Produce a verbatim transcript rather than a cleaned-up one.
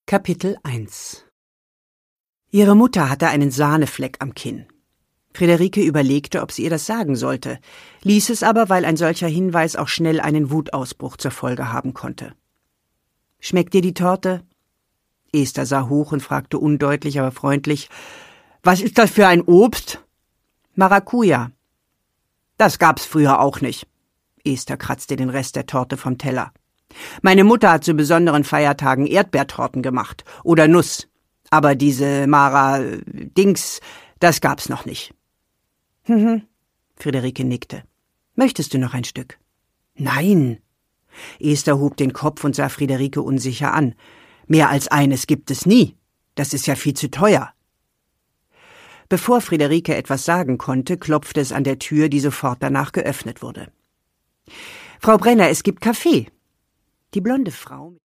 Kapitel eins. Ihre Mutter hatte einen Sahnefleck am Kinn. Friederike überlegte, ob sie ihr das sagen sollte, ließ es aber, weil ein solcher Hinweis auch schnell einen Wutausbruch zur Folge haben konnte. »Schmeckt dir die Torte?« Esther sah hoch und fragte undeutlich, aber freundlich, »Was ist das für ein Obst?« »Maracuja.« »Das gab's früher auch nicht.« Esther kratzte den Rest der Torte vom Teller. »Meine Mutter hat zu besonderen Feiertagen Erdbeertorten gemacht oder Nuss, aber diese Mara-Dings, das gab's noch nicht.« »Hm, Friederike nickte. »Möchtest du noch ein Stück?« »Nein.« Esther hob den Kopf und sah Friederike unsicher an. »Mehr als eines gibt es nie. Das ist ja viel zu teuer.« Bevor Friederike etwas sagen konnte, klopfte es an der Tür, die sofort danach geöffnet wurde. »Frau Brenner, es gibt Kaffee.« Die blonde Frau